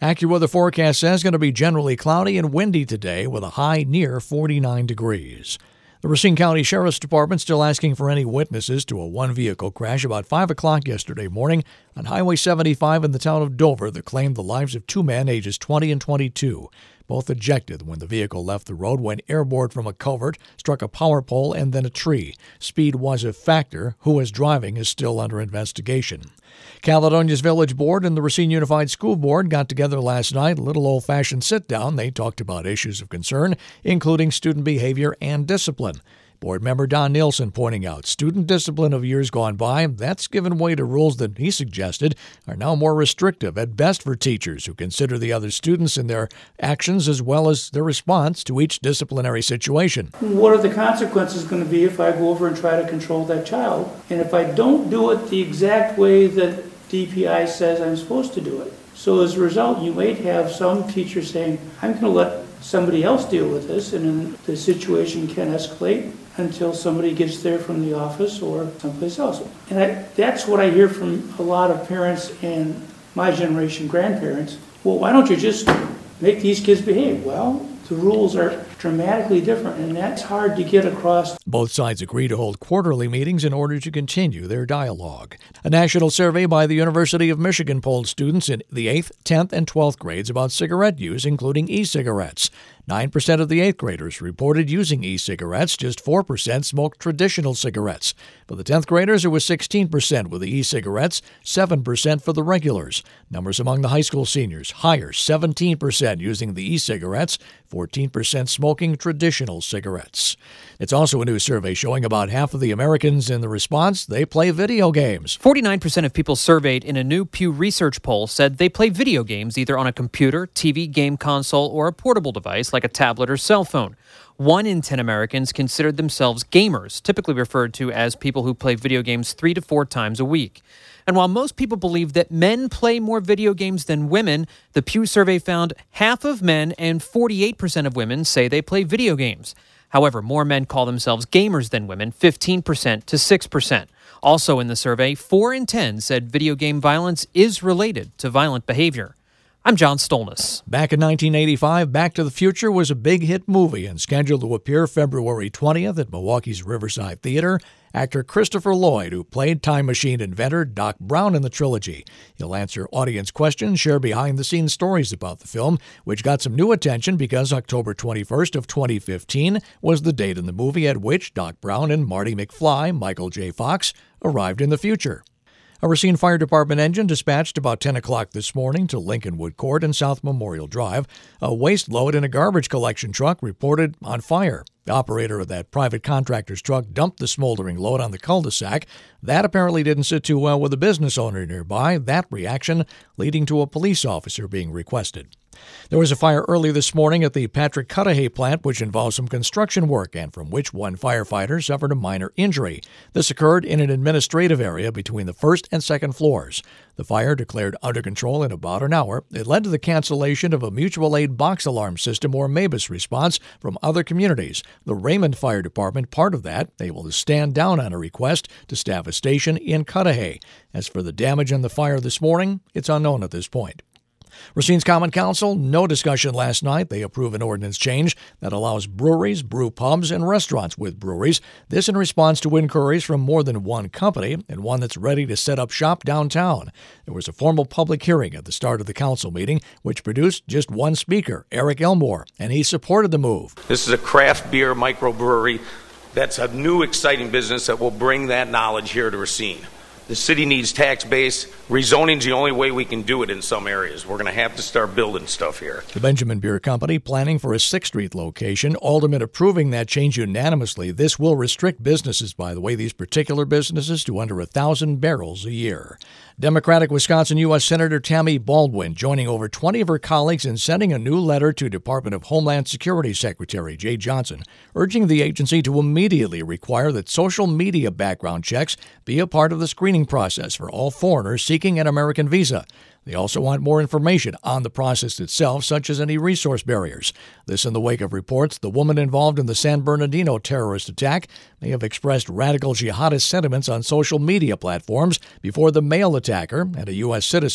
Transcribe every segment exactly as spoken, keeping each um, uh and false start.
AccuWeather forecast says it's going to be generally cloudy and windy today with a high near forty-nine degrees. The Racine County Sheriff's Department still asking for any witnesses to a one-vehicle crash about five o'clock yesterday morning on Highway seventy-five in the town of Dover that claimed the lives of two men ages twenty and twenty-two. Both ejected when the vehicle left the road when airborne from a culvert, struck a power pole and then a tree. Speed was a factor. Who was driving is still under investigation. Caledonia's Village Board and the Racine Unified School Board got together last night, a little old-fashioned sit-down. They talked about issues of concern, including student behavior and discipline. Board member Don Nielsen pointing out student discipline of years gone by, that's given way to rules that he suggested are now more restrictive at best for teachers who consider the other students and their actions as well as their response to each disciplinary situation. What are the consequences going to be if I go over and try to control that child? And if I don't do it the exact way that D P I says I'm supposed to do it? So as a result, you might have some teachers saying, I'm going to let somebody else deal with this, and then the situation can escalate until somebody gets there from the office or someplace else. And I, that's what I hear from a lot of parents and my generation grandparents. Well, why don't you just make these kids behave? Well, the rules are dramatically different, and that's hard to get across. Both sides agree to hold quarterly meetings in order to continue their dialogue. A national survey by the University of Michigan polled students in the eighth, tenth, and twelfth grades about cigarette use, including e-cigarettes. nine percent of the eighth graders reported using e-cigarettes. Just four percent smoked traditional cigarettes. For the tenth graders, it was sixteen percent with the e-cigarettes, seven percent for the regulars. Numbers among the high school seniors, higher, seventeen percent using the e-cigarettes, fourteen percent smoking traditional cigarettes. It's also a new survey showing about half of the Americans in the response, they play video games. forty-nine percent of people surveyed in a new Pew Research poll said they play video games either on a computer, T V, game console, or a portable device like a tablet or cell phone. One in ten Americans considered themselves gamers, typically referred to as people who play video games three to four times a week. And while most people believe that men play more video games than women, the Pew survey found half of men and forty-eight percent of women say they play video games. However, more men call themselves gamers than women, fifteen percent to six percent. Also in the survey, four in ten said video game violence is related to violent behavior. I'm John Stolness. Back in nineteen eighty-five, Back to the Future was a big hit movie and scheduled to appear February twentieth at Milwaukee's Riverside Theater. Actor Christopher Lloyd, who played Time Machine inventor Doc Brown in the trilogy. He'll answer audience questions, share behind-the-scenes stories about the film, which got some new attention because October twenty-first of twenty fifteen was the date in the movie at which Doc Brown and Marty McFly, Michael J. Fox, arrived in the future. A Racine Fire Department engine dispatched about ten o'clock this morning to Lincolnwood Court and South Memorial Drive. A waste load in a garbage collection truck reported on fire. The operator of that private contractor's truck dumped the smoldering load on the cul-de-sac. That apparently didn't sit too well with a business owner nearby, that reaction leading to a police officer being requested. There was a fire early this morning at the Patrick Cudahy plant, which involves some construction work and from which one firefighter suffered a minor injury. This occurred in an administrative area between the first and second floors. The fire declared under control in about an hour. It led to the cancellation of a mutual aid box alarm system or MABUS response from other communities. The Raymond Fire Department, part of that, able to stand down on a request to staff a station in Cudahy. As for the damage in the fire this morning, it's unknown at this point. Racine's Common Council, no discussion last night. They approve an ordinance change that allows breweries, brew pubs, and restaurants with breweries. This in response to inquiries from more than one company and one that's ready to set up shop downtown. There was a formal public hearing at the start of the council meeting, which produced just one speaker, Eric Elmore, and he supported the move. This is a craft beer microbrewery. That's a new, exciting business that will bring that knowledge here to Racine. The city needs tax base. Rezoning is the only way we can do it in some areas. We're going to have to start building stuff here. The Benjamin Beer Company planning for a sixth Street location. Aldermen approving that change unanimously. This will restrict businesses, by the way, these particular businesses, to under one thousand barrels a year. Democratic Wisconsin U S Senator Tammy Baldwin joining over twenty of her colleagues in sending a new letter to Department of Homeland Security Secretary Jay Johnson, urging the agency to immediately require that social media background checks be a part of the screening process for all foreigners seeking an American visa. They also want more information on the process itself, such as any resource barriers. This in the wake of reports the woman involved in the San Bernardino terrorist attack may have expressed radical jihadist sentiments on social media platforms before the male attacker and a U S citizen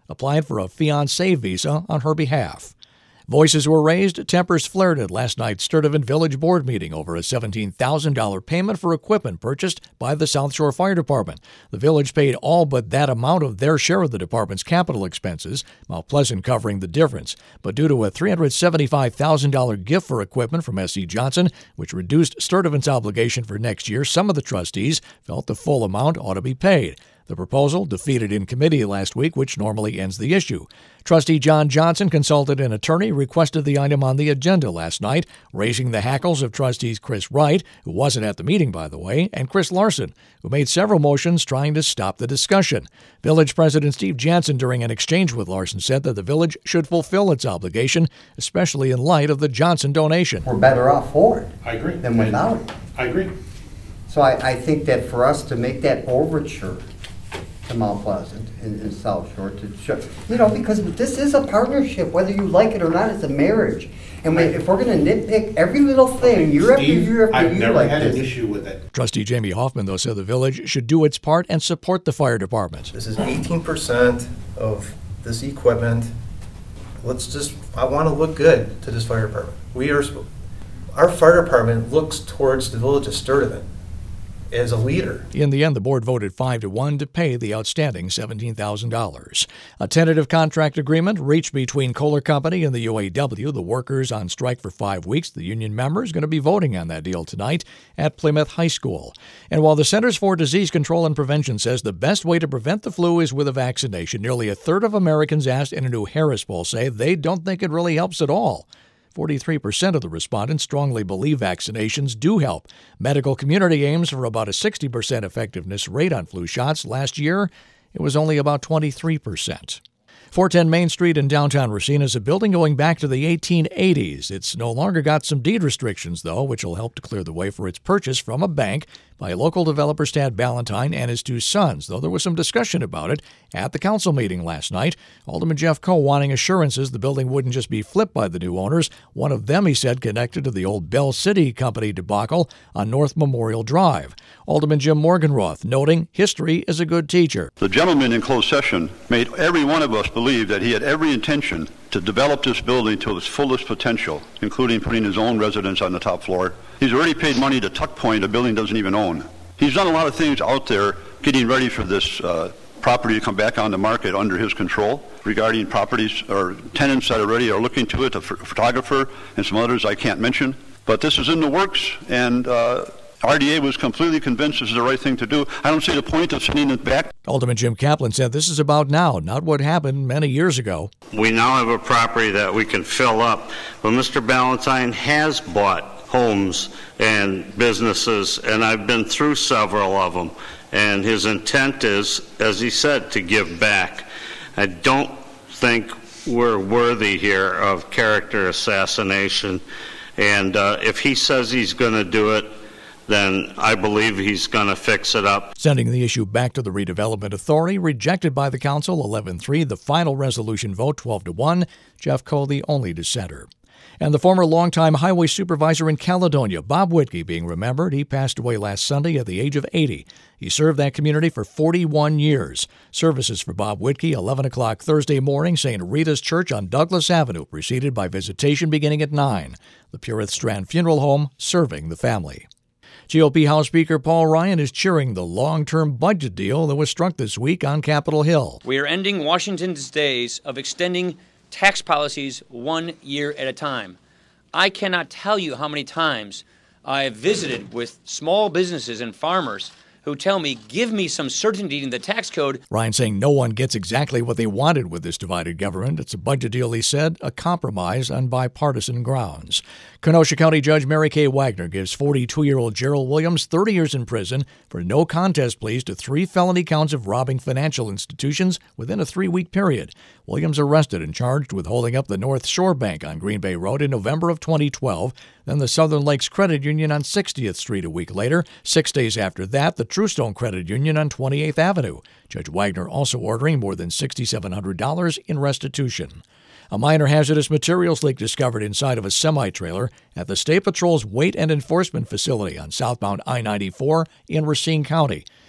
applied for a fiancé visa on her behalf. Voices were raised, tempers flared at last night's Sturtevant Village Board meeting over a seventeen thousand dollars payment for equipment purchased by the South Shore Fire Department. The village paid all but that amount of their share of the department's capital expenses, Mount Pleasant covering the difference. But due to a three hundred seventy-five thousand dollars gift for equipment from S C Johnson, which reduced Sturtevant's obligation for next year, some of the trustees felt the full amount ought to be paid. The proposal defeated in committee last week, which normally ends the issue. Trustee John Johnson consulted an attorney, requested the item on the agenda last night, raising the hackles of trustees Chris Wright, who wasn't at the meeting, by the way, and Chris Larson, who made several motions trying to stop the discussion. Village President Steve Jansen, during an exchange with Larson, said that the village should fulfill its obligation, especially in light of the Johnson donation. We're better off for it I agree. than without it. I agree. So I, I think that for us to make that overture to Mount Pleasant and, and South Shore to show, you know, because this is a partnership, whether you like it or not, it's a marriage. And we, if we're going to nitpick every little thing year after Steve, year after I've year never like had this. an issue with it. Trustee Jamie Hoffman, though, said the village should do its part and support the fire department. This is eighteen percent of this equipment. Let's just, I want to look good to this fire department. We are, our fire department looks towards the village of Sturtevant as a leader. In the end, the board voted five to one to pay the outstanding seventeen thousand dollars. A tentative contract agreement reached between Kohler Company and the U A W, the workers on strike for five weeks. The union members going to be voting on that deal tonight at Plymouth High School. And while the Centers for Disease Control and Prevention says the best way to prevent the flu is with a vaccination, nearly a third of Americans asked in a new Harris poll say they don't think it really helps at all. forty-three percent of the respondents strongly believe vaccinations do help. Medical community aims for about a sixty percent effectiveness rate on flu shots. Last year, it was only about twenty-three percent. four ten Main Street in downtown Racine is a building going back to the eighteen eighties. It's no longer got some deed restrictions, though, which will help to clear the way for its purchase from a bank by local developer Tad Ballantyne and his two sons, though there was some discussion about it at the council meeting last night. Alderman Jeff Coe wanting assurances the building wouldn't just be flipped by the new owners. One of them, he said, connected to the old Bell City Company debacle on North Memorial Drive. Alderman Jim Morgenroth noting history is a good teacher. The gentleman in closed session made every one of us believe that he had every intention to develop this building to its fullest potential, including putting his own residence on the top floor. He's already paid money to Tuck Point, a building he doesn't even own. He's done a lot of things out there getting ready for this uh, property to come back on the market under his control regarding properties or tenants that already are looking to it, a photographer and some others I can't mention. But this is in the works, and uh, R D A was completely convinced this is the right thing to do. I don't see the point of sending it back. Alderman Jim Kaplan said this is about now, not what happened many years ago. We now have a property that we can fill up, but Mister Ballantyne has bought homes and businesses, and I've been through several of them, and his intent is, as he said, to give back. I don't think we're worthy here of character assassination, and uh, if he says he's going to do it, then I believe he's going to fix it up. Sending the issue back to the Redevelopment Authority, rejected by the council eleven three. The final resolution vote twelve to one. Jeff Coe, the only dissenter. And the former longtime highway supervisor in Caledonia, Bob Whitkey, being remembered. He passed away last Sunday at the age of eighty. He served that community for forty-one years. Services for Bob Whitkey, eleven o'clock Thursday morning, Saint Rita's Church on Douglas Avenue, preceded by visitation beginning at nine. The Purith Strand Funeral Home serving the family. G O P House Speaker Paul Ryan is cheering the long-term budget deal that was struck this week on Capitol Hill. We are ending Washington's days of extending tax policies one year at a time. I cannot tell you how many times I have visited with small businesses and farmers who tell me, give me some certainty in the tax code. Ryan saying no one gets exactly what they wanted with this divided government. It's a budget deal, he said, a compromise on bipartisan grounds. Kenosha County Judge Mary Kay Wagner gives forty-two-year-old Gerald Williams thirty years in prison for no contest pleas to three felony counts of robbing financial institutions within a three-week period. Williams arrested and charged with holding up the North Shore Bank on Green Bay Road in November of twenty twelve, then the Southern Lakes Credit Union on sixtieth Street a week later. Six days after that, the Truestone Credit Union on twenty-eighth Avenue. Judge Wagner also ordering more than six thousand seven hundred dollars in restitution. A minor hazardous materials leak discovered inside of a semi-trailer at the State Patrol's Weight and Enforcement Facility on southbound I ninety-four in Racine County.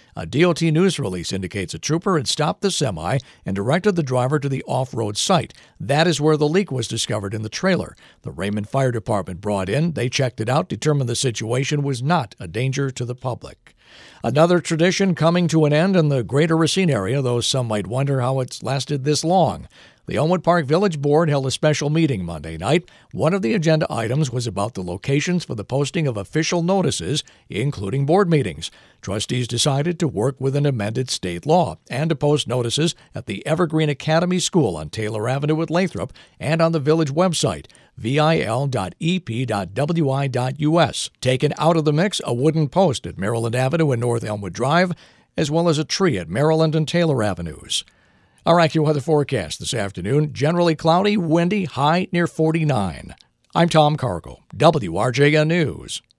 A D O T news release indicates a trooper had stopped the semi and directed the driver to the off-road site. That is where the leak was discovered in the trailer. The Raymond Fire Department brought in, they checked it out, determined the situation was not a danger to the public. Another tradition coming to an end in the greater Racine area, though some might wonder how it's lasted this long. The Elmwood Park Village Board held a special meeting Monday night. One of the agenda items was about the locations for the posting of official notices, including board meetings. Trustees decided to work with an amended state law and to post notices at the Evergreen Academy School on Taylor Avenue at Lathrop and on the village website, V I L dot E P dot W I dot U S. Taken out of the mix, a wooden post at Maryland Avenue and North Elmwood Drive, as well as a tree at Maryland and Taylor Avenues. Our AccuWeather forecast this afternoon, generally cloudy, windy, high near forty-nine. I'm Tom Cargill, W R J N News.